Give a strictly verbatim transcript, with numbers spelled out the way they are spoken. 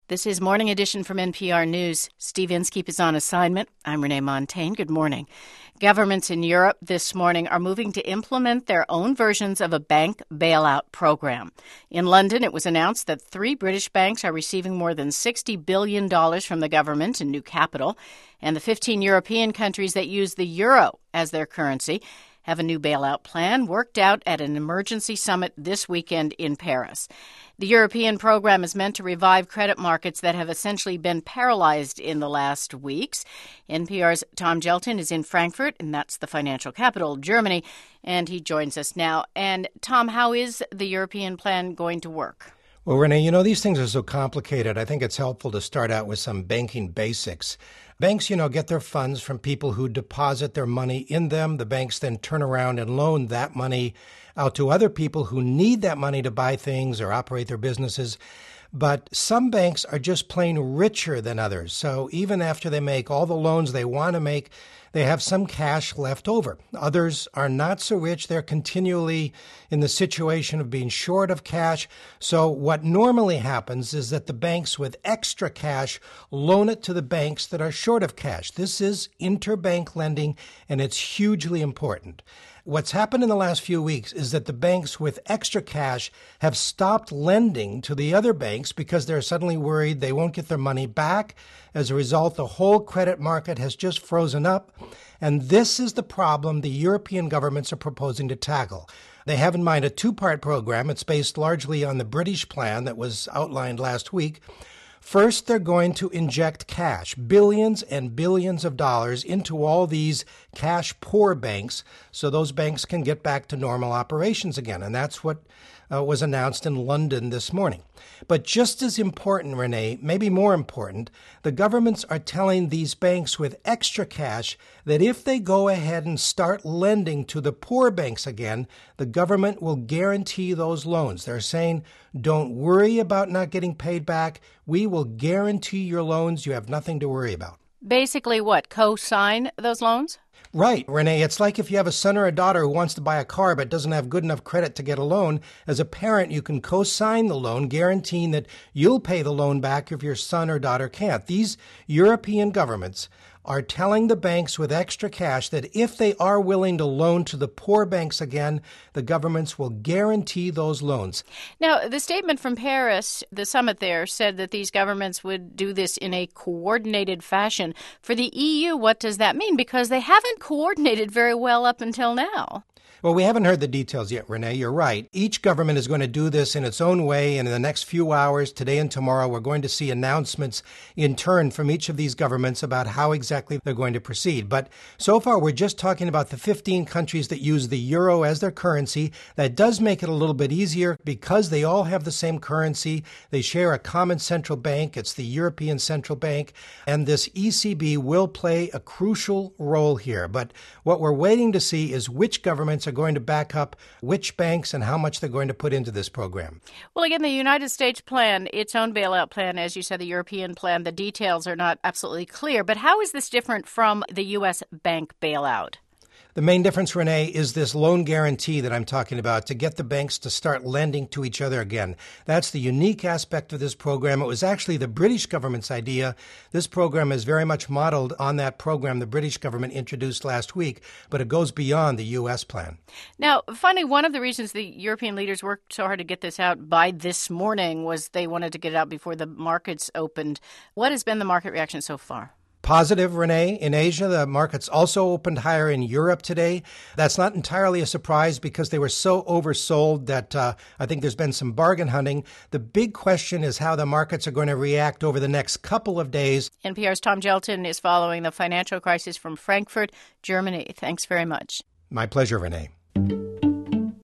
This is Morning Edition from N P R News. Steve Inskeep is on assignment. I'm Renee Montagne. Good morning. Governments in Europe this morning are moving to implement their own versions of a bank bailout program. In London, it was announced that three British banks are receiving more than sixty billion dollars from the government in new capital, and the fifteen European countries that use the euro as their currency have a new bailout plan worked out at an emergency summit this weekend in Paris. The European program is meant to revive credit markets that have essentially been paralyzed in the last weeks. N P R's Tom Gjelten is in Frankfurt, and that's the financial capital of Germany, and he joins us now. And Tom, how is the European plan going to work? Well, Renee, you know, these things are so complicated. I think it's helpful to start out with some banking basics. Banks, you know, get their funds from people who deposit their money in them. The banks then turn around and loan that money out to other people who need that money to buy things or operate their businesses. But some banks are just plain richer than others. So even after they make all the loans they want to make, they have some cash left over. Others are not so rich. They're continually in the situation of being short of cash. So what normally happens is that the banks with extra cash loan it to the banks that are short of cash. This is interbank lending, and it's hugely important. What's happened in the last few weeks is that the banks with extra cash have stopped lending to the other banks because they're suddenly worried they won't get their money back. As a result, the whole credit market has just frozen up. And this is the problem the European governments are proposing to tackle. They have in mind a two-part program. It's based largely on the British plan that was outlined last week. First, they're going to inject cash, billions and billions of dollars into all these cash-poor banks so those banks can get back to normal operations again. And that's what uh, was announced in London this morning. But just as important, Renee, maybe more important, the governments are telling these banks with extra cash that if they go ahead and start lending to the poor banks again, the government will guarantee those loans. They're saying, don't worry about not getting paid back. We will guarantee your loans. You have nothing to worry about. Basically what, co-sign those loans? Right, Renee. It's like if you have a son or a daughter who wants to buy a car but doesn't have good enough credit to get a loan. As a parent, you can co-sign the loan, guaranteeing that you'll pay the loan back if your son or daughter can't. These European governments are telling the banks with extra cash that if they are willing to loan to the poor banks again, the governments will guarantee those loans. Now, the statement from Paris, the summit there, said that these governments would do this in a coordinated fashion. For the E U, what does that mean? Because they haven't coordinated very well up until now. Well, we haven't heard the details yet, Renee. You're right. Each government is going to do this in its own way, and in the next few hours, today and tomorrow, we're going to see announcements in turn from each of these governments about how exactly they're going to proceed. But so far, we're just talking about the fifteen countries that use the euro as their currency. That does make it a little bit easier because they all have the same currency. They share a common central bank. It's the European Central Bank, and this E C B will play a crucial role here. But what we're waiting to see is which governments are going to back up which banks and how much they're going to put into this program. Well, again, the United States plan, its own bailout plan, as you said, the European plan, the details are not absolutely clear. But how is this different from the U S bank bailout? The main difference, Renee, is this loan guarantee that I'm talking about to get the banks to start lending to each other again. That's the unique aspect of this program. It was actually the British government's idea. This program is very much modeled on that program the British government introduced last week, but it goes beyond the U S plan. Now, finally, one of the reasons the European leaders worked so hard to get this out by this morning was they wanted to get it out before the markets opened. What has been the market reaction so far? Positive, Renee. In Asia, the markets also opened higher in Europe today. That's not entirely a surprise because they were so oversold that uh, I think there's been some bargain hunting. The big question is how the markets are going to react over the next couple of days. N P R's Tom Gjelten is following the financial crisis from Frankfurt, Germany. Thanks very much. My pleasure, Renee.